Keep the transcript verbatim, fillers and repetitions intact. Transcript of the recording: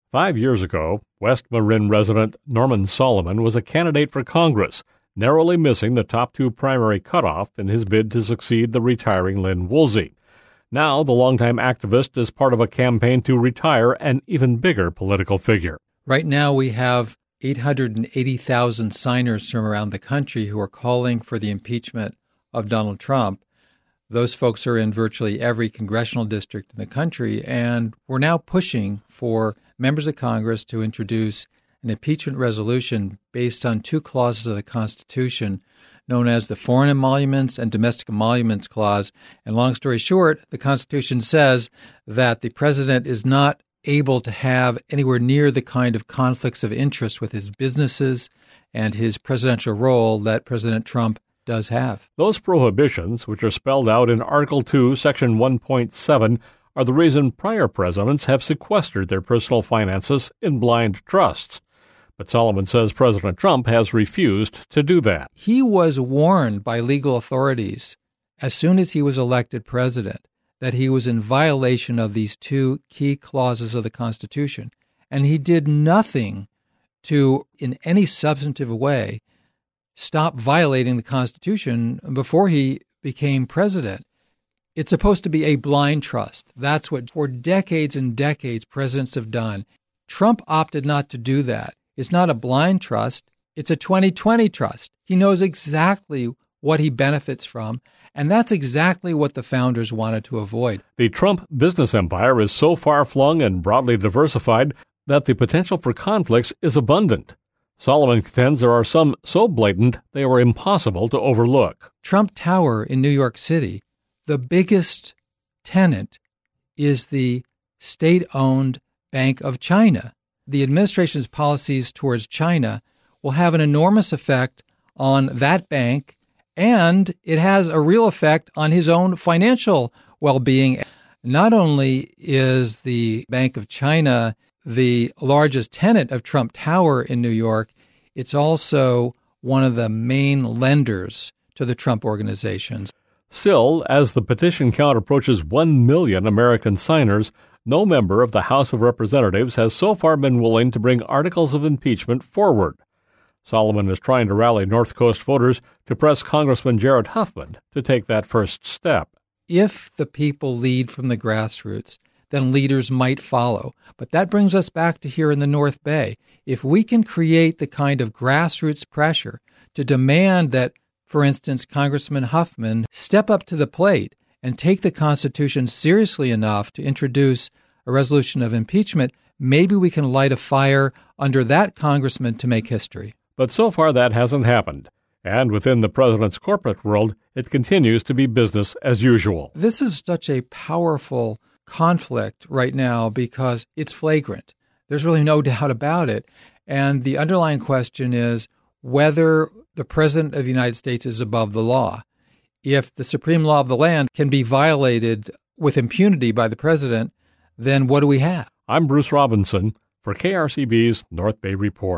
Five years ago, West Marin resident Norman Solomon was a candidate for Congress, narrowly missing the top two primary cutoff in his bid to succeed the retiring Lynn Woolsey. Now, the longtime activist is part of a campaign to retire an even bigger political figure. Right now, we have eight hundred eighty thousand signers from around the country who are calling for the impeachment of Donald Trump. Those folks are in virtually every congressional district in the country, and we're now pushing for members of Congress to introduce an impeachment resolution based on two clauses of the Constitution known as the Foreign Emoluments and Domestic Emoluments Clause. And long story short, the Constitution says that the president is not able to have anywhere near the kind of conflicts of interest with his businesses and his presidential role that President Trump does have. Those prohibitions, which are spelled out in Article two, Section one point seven, are the reason prior presidents have sequestered their personal finances in blind trusts. But Solomon says President Trump has refused to do that. He was warned by legal authorities as soon as he was elected president that he was in violation of these two key clauses of the Constitution. And he did nothing to, in any substantive way, stop violating the Constitution before he became president. It's supposed to be a blind trust. That's what, for decades and decades, presidents have done. Trump opted not to do that. It's not a blind trust. It's a twenty twenty trust. He knows exactly what he benefits from, and that's exactly what the founders wanted to avoid. The Trump business empire is so far-flung and broadly diversified that the potential for conflicts is abundant. Solomon contends there are some so blatant they are impossible to overlook. Trump Tower in New York City, the biggest tenant is the state-owned Bank of China. The administration's policies towards China will have an enormous effect on that bank, and it has a real effect on his own financial well-being. Not only is the Bank of China the largest tenant of Trump Tower in New York, it's also one of the main lenders to the Trump organizations. Still, as the petition count approaches one million American signers, no member of the House of Representatives has so far been willing to bring articles of impeachment forward. Solomon is trying to rally North Coast voters to press Congressman Jared Huffman to take that first step. If the people lead from the grassroots, then leaders might follow. But that brings us back to here in the North Bay. If we can create the kind of grassroots pressure to demand that, for instance, Congressman Huffman step up to the plate and take the Constitution seriously enough to introduce a resolution of impeachment, maybe we can light a fire under that congressman to make history. But so far that hasn't happened. And within the president's corporate world, it continues to be business as usual. This is such a powerful conflict right now because it's flagrant. There's really no doubt about it. And the underlying question is whether the president of the United States is above the law. If the supreme law of the land can be violated with impunity by the president, then what do we have? I'm Bruce Robinson for K R C B's North Bay Report.